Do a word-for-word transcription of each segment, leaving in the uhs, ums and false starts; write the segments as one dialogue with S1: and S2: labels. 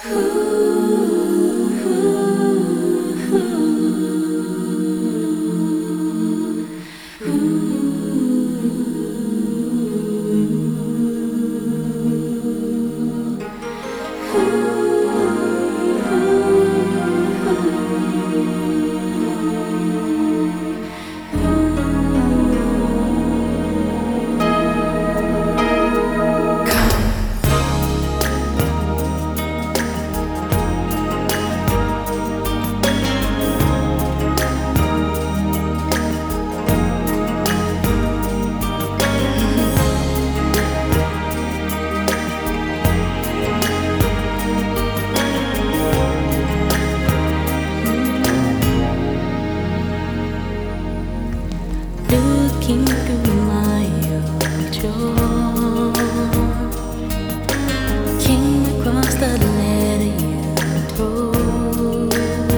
S1: Looking through my old drawer, came across the letter you wrote.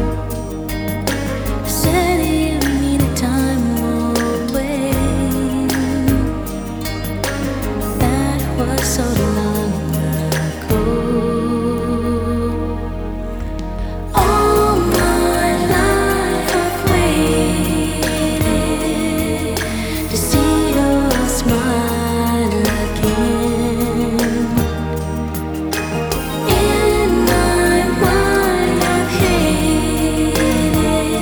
S1: Said you needed time away. That was so long ago. All my life I've waited to see your smile again. In my mind I've hated,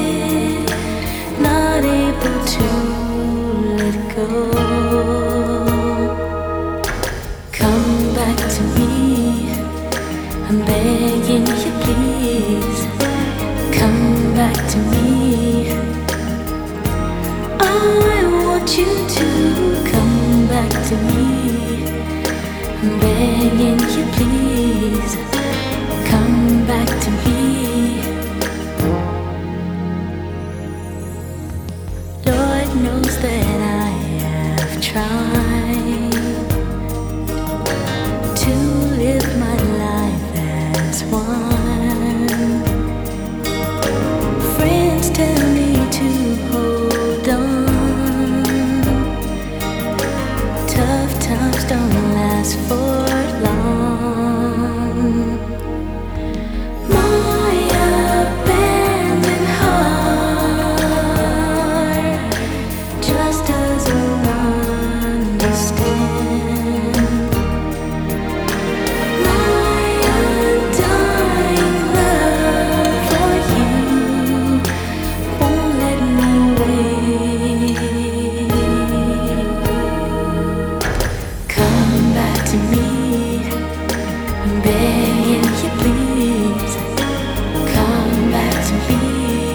S1: not able to let go. Come back to me, I'm begging you please. Come back to me, I want you to come back to me. I'm begging you please. Come back to me. Lord knows that I have tried to live my life as one. Friends tell me to hold on. Tough times don't last for long. My abandoned heart just doesn't understand. My undying love for you won't let me wait. Come back to me, I'm begging you please. Come back to me,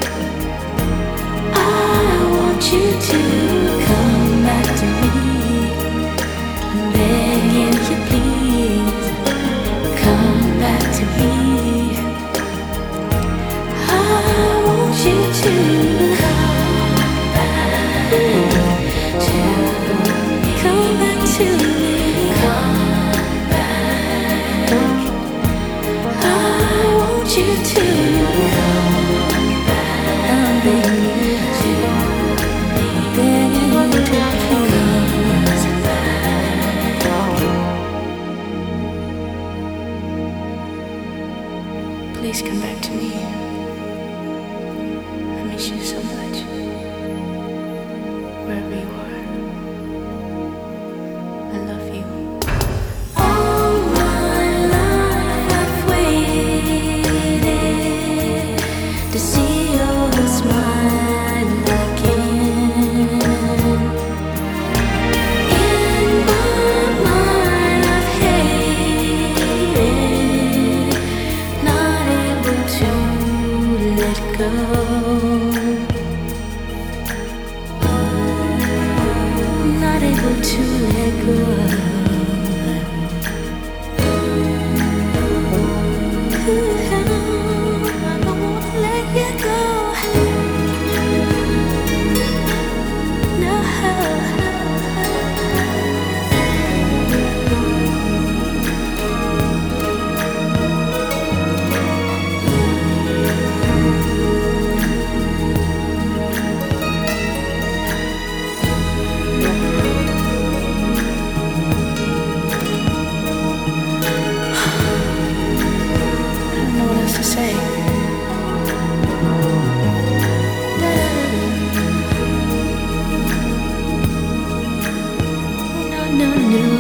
S1: I want you to come back to me. I'm begging you please. Come back to me, I want you to come back to me. Come back to me. Come back. I want you to come back. I'm begging you to me. Begging you to please. Please come back to me. I miss you so much. Wherever you are, I love you. All my life I've waited to see your smile again. In my mind I've hated, not able to let go. to say. No, no, no.